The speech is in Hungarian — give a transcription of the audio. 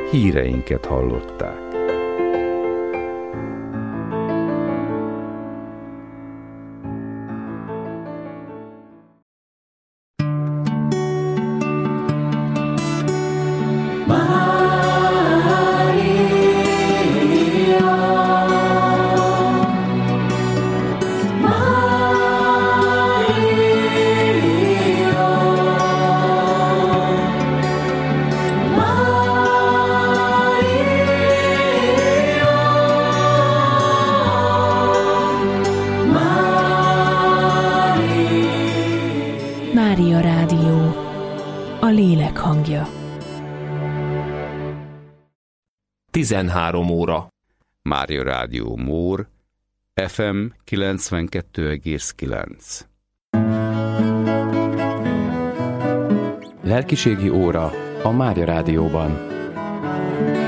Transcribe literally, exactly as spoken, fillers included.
híreinket hallották. Mária Rádió, a lélek hangja. tizenhárom óra. Mária Rádió Mór, ef em kilencvenkettő egész kilenc. Lelkiségi óra a Mária Rádióban.